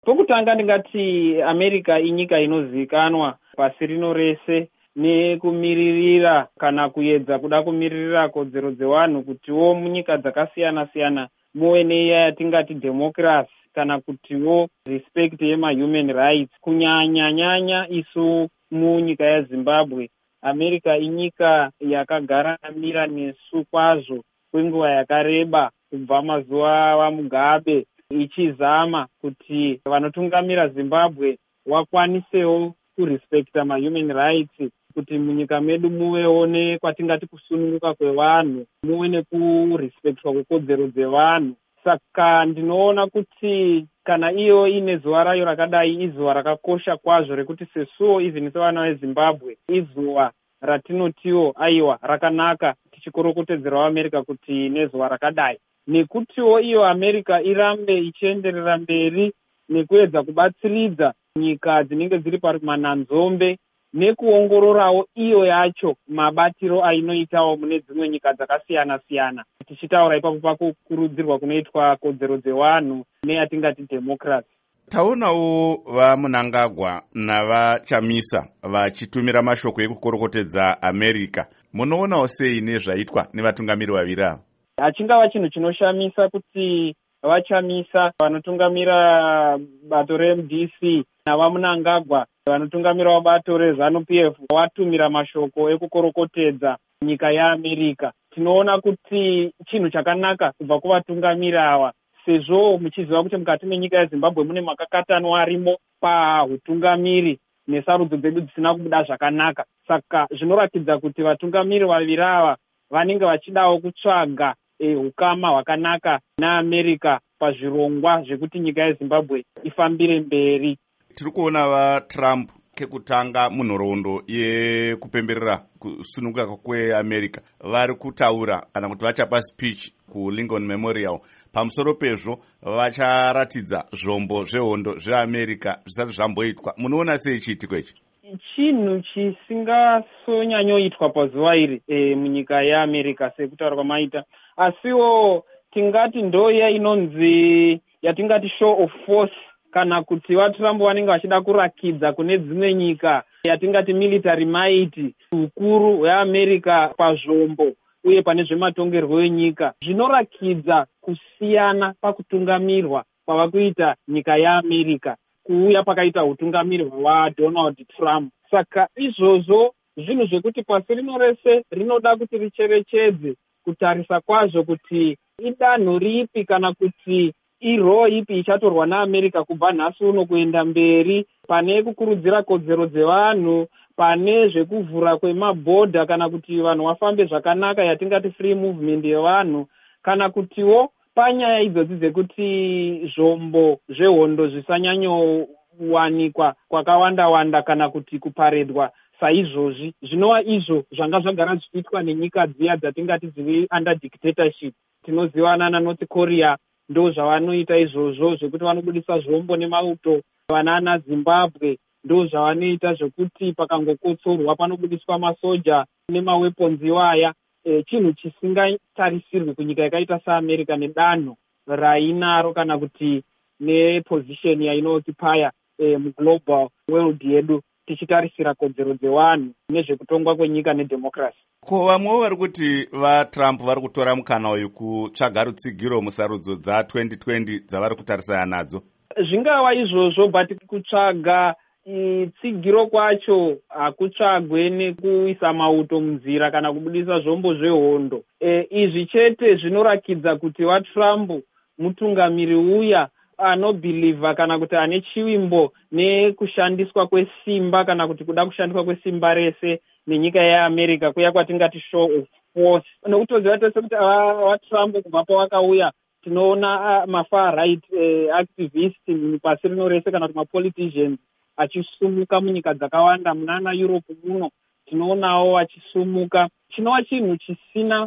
Pokutanga ndingati America inyika inozivikanwa pasi rino rese nekumiririra kana kuedza kuda kumiririra kodzero dzevanhu kutiwo munyika dzakasiyana-siyana muve neiya yatingati democracy kana kutiwo respect yema-human rights. Kunyanya-nyanya isu munyika yaZimbabwe, America inyika yakagara mira nesu kwazvo kwenguva yakareba kubva mazuva vaMugabe, ichizama kuti vanotungamira Zimbabwe wakwanisewo kurespekta ma-human rights, kuti munyika medu muvewo nekwatingati kusununguka kwevanhu, muve nekurespektwa kwekodzero dzevanhu. Saka ndinoona kuti kana iyo ine zuva rayo rakadai izuva rakakosha kwazvo rekuti sesuwo even sevana veZimbabwe izuva ratinotiwo aiwa rakanaka tichikorokotedzerawo America kuti nezuva rakadai, nekutiwo iyo America irambe ichienderera mberi nekuedza kubatsiridza nyika dzinenge dziri pamananzombe nekuongororawo iyo yacho mabatiro ainoitawo mune dzimwe nyika dzakasiyana-siyana, tichitaura ipapo pakukurudzirwa kunoitwa kodzero dzevanhu neyatingati democracy. Taonawo vaMnangagwa navaChamisa vachitumira mashoko ekukorokotedza America. Munoonawo sei nezvaitwa nevatungamiri vaviri ava? Hachingava chinhu chinoshamisa kuti vaChamisa vanotungamira bato reMDC navaMnangagwa vanotungamirawo bato reZANU-PF vatumira mashoko ekukorokotedza nyika yaAmerica. Tinoona kuti chinhu chakanaka kubva kuvatungamiri ava, sezvo muchiziva kuti mukati menyika yeZimbabwe mune makakatanwa arimo pautungamiri nesarudzo dzedu dzisina kubuda zvakanaka. Saka zvinoratidza kuti vatungamiri vaviri ava vanenge vachidawo kutsvaga ukama hwakanaka naAmerica pazvirongwa zvekuti nyika yeZimbabwe ifambire mberi. Tiri kuona vaTrump kekutanga munhoroondo yekupemberera kusununguka kweAmerica vari kutaura kana kuti vachapa speech kuLincoln Memorial. Pamusoro pezvo vacharatidza zvombo zvehondo zveAmerica zvisati zvamboitwa. Munoona sei chiitiko ichi? Chinhu chisingasonyanyoitwa pazuva iri munyika yeAmerica sekutaura kwamaita, asiwo tingati ndoya inonzi yatingati show of force, kana kuti vaTrump vanenge vachida kurakidza kune dzimwe nyika yatingati military might, ukuru hweAmerica pazvombo uye pane zvematongerwo enyika. Zvinorakidza kusiyana pakutungamirwa kwava kuita nyika yaAmerica kuuya pakaita utungamiri hwaDonald Trump. Saka izvozvo zvinhu zvekuti pasi rino rese rinoda kuti richerechedze kutarisa kwazvo kuti idanho ripi kana kuti iroo ipi ichatorwa naAmerica kubva nhasi uno kuenda mberi, pane kukurudzira kodzero dzevanhu, pane zvekuvhura kwemabhodha kana kuti vanhu vafambe zvakanaka yatingati free movement yevanhu, kana kutiwo panyaya idzodzi dzekuti zvombo zvehondo zvisanyanyowanikwa kwakawanda-wanda kana kuti kuparedwa saizvozvi. Zvinova izvo zvanga zvagara zvichiitwa nenyika dziya dzatingati dziri under dictatorship. Tinozivana naNorth Korea, ndo zvavanoita izvozvo zvekuti vanobudisa zvombo nemauto. Vanana Zimbabwe ndo zvavanoita zvekuti pakangokotsorwa panobudiswa masoja nemaweapons iwaya. Chinhu chisingatarisirwi kunyika yakaita seAmerica nedanho rainaro kana kuti neposition yainotipaya muglobal world yedu, tichitarisira kodzero dzevanhu nezvekutongwa kwenyika nedemocracy. Ko vamwewo vari kuti vaTrump vari kutora mukana uyu kutsvaga rutsigiro musarudzo dza2020 dzavari kutarisana nadzo? Zvingava izvozvo, but kutsvaga tsigiro kwacho hakutsvagwe nekuisa mauto munzira kana kubudisa zvombo zvehondo. Izvi chete zvinorakidza kuti vaTrump mutungamiri uya anobhilivha kana kuti ane chivimbo nekushandiswa kwesimba kana kuti kuda kushandiswa kwesimba rese nenyika yeAmerica, kuya kwatingati show of force. Nekutoziva tose kuti vaTrump kubva pawakauya tinoona mafar right activist pasi rino rese kana kuti mapoliticians achisumuka munyika dzakawanda munana Europe muno, tinoonawo achisumuka. Chinova chinhu chisina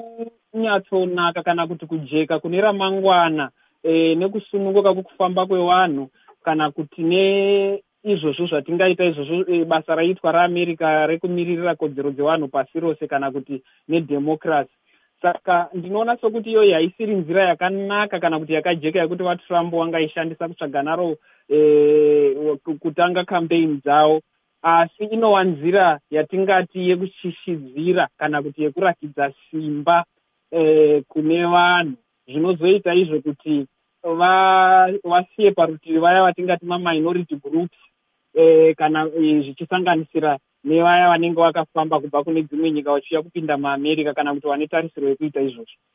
kunyatsonaka kana kuti kujeka kune ramangwana nekusununguka kwekufamba kwevanhu kana kuti neizvozvo zvatingaita izvozvo basa raitwa raAmerica rekumiririra kodzero dzevanhu pasi rose kana kuti nedemocracy. Saka ndinoona sokuti iyo haisiri nzira yakanaka kana kuti yakajeka yekuti vaTrump wangaishandisa kutsvaga naro kutanga campaign dzavo, asi inova nzira yatingati yekushishizira kana kuti yekurakidza simba kune vanhu, zvinozoita izvo kuti vasiye parutivi vaya vatingati maminority groups, kana zvichisanganisira nevaya vanenge vakafamba kubva kune dzimwe nyika vachiuya kupinda muamerica kana kuti vane tarisiro yekuita izvozvo.